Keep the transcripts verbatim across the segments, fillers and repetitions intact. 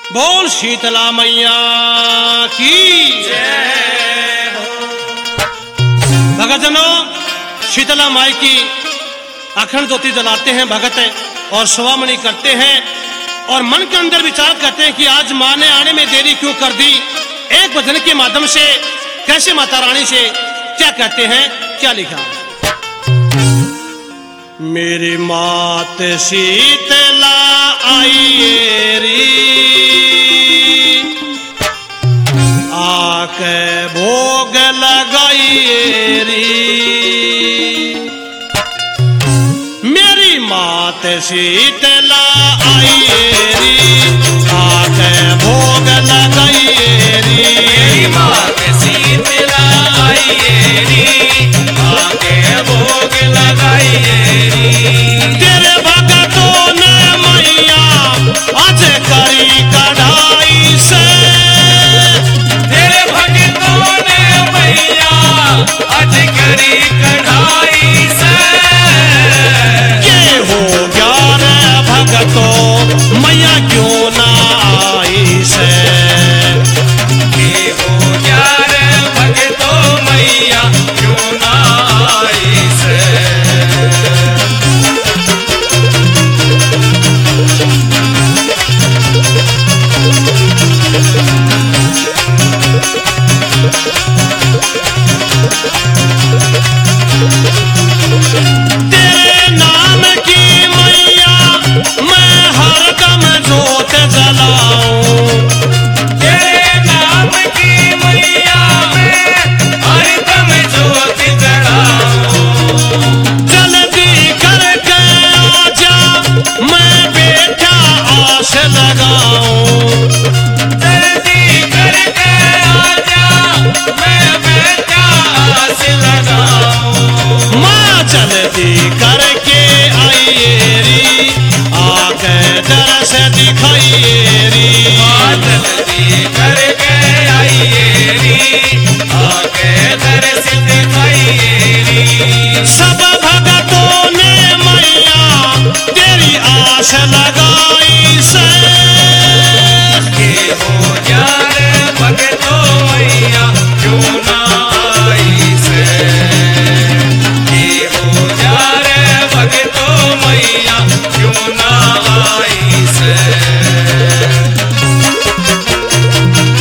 बोल शीतला मैया की जय हो। भगतजनों, शीतला माई की अखंड ज्योति जलाते हैं भगत और सुवामणि करते हैं और मन के अंदर विचार करते हैं कि आज माँ ने आने में देरी क्यों कर दी। एक भजन के माध्यम से कैसे माता रानी से क्या कहते हैं, क्या लिखा। मेरी मात शीतला आई री, आके भोग लगाई री। मेरी मात शीतला आई री, आके भोग लगाई री। मेरी मात शीतला आई री, आके भोग लगाई री। तेरे भगतों ने मैया आज करी कढ़ाई से, तेरे भगतों ने मैया आज करी कढ़ाई से। ये हो गया रे भगतों मैया क्यों ना आई से। ये हो गया रे भगतों मैया क्यों ना आई से। तेरे नाम की मैया मैं हरदम जोत जलाऊं। तेरे नाम की मैया मैं हरदम ज्योत जलाऊं। जल्दी करके आजा मैं बेटा आस लगाऊं। जल्दी करके आजा मैं बेटा आस लगाऊं। माँ जल्दी करके आइए री, आके दरस दिखाइए री। माँ जल्दी करके आइए री, आके दर्श दिखाइए री। सब भगतों ने मैया तेरी आस लगाई से। ये हो जा रे भगतों मैया क्यों ना आई से। ये हो जा रे भगतों मैया क्यों ना आई से।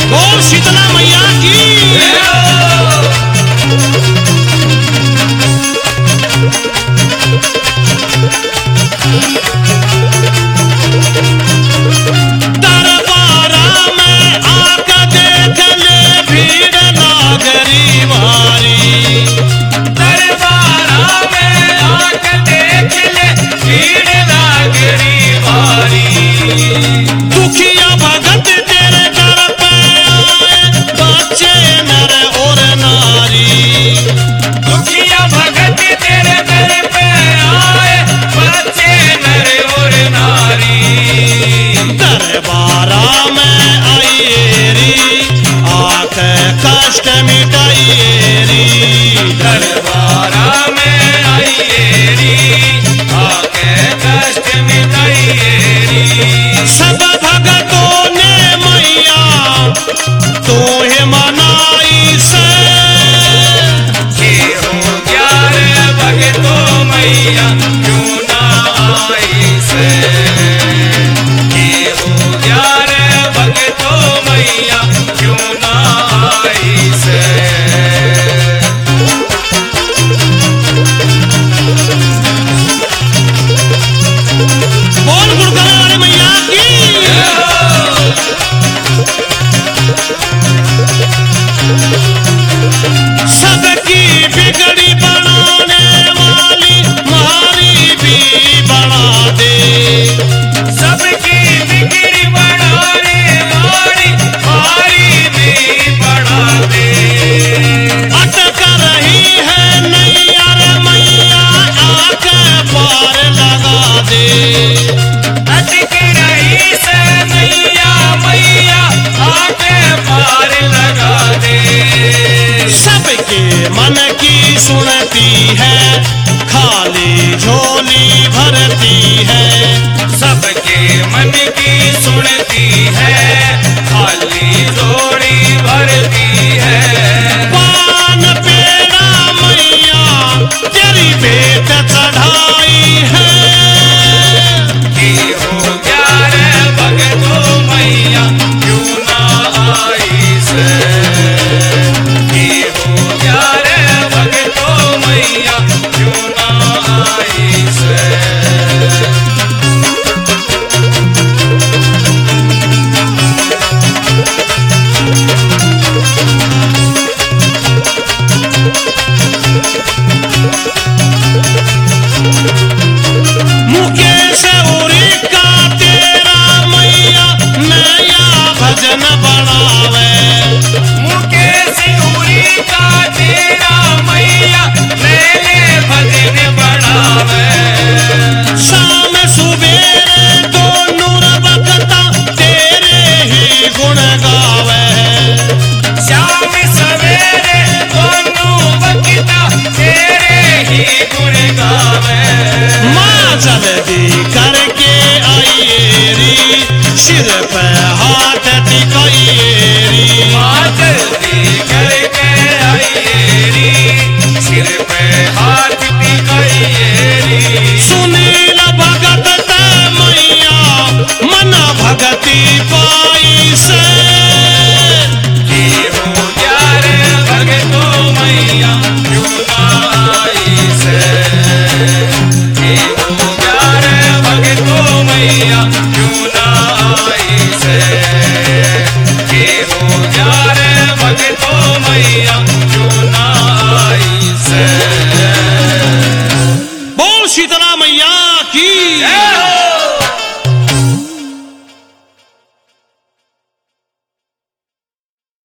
सिर पे हाथ टिकाइएरी हाथ जल्दी करके आइएरी सिर पे हाथ टिकाइएरी सुनील भगत ते मैया मन भगती पा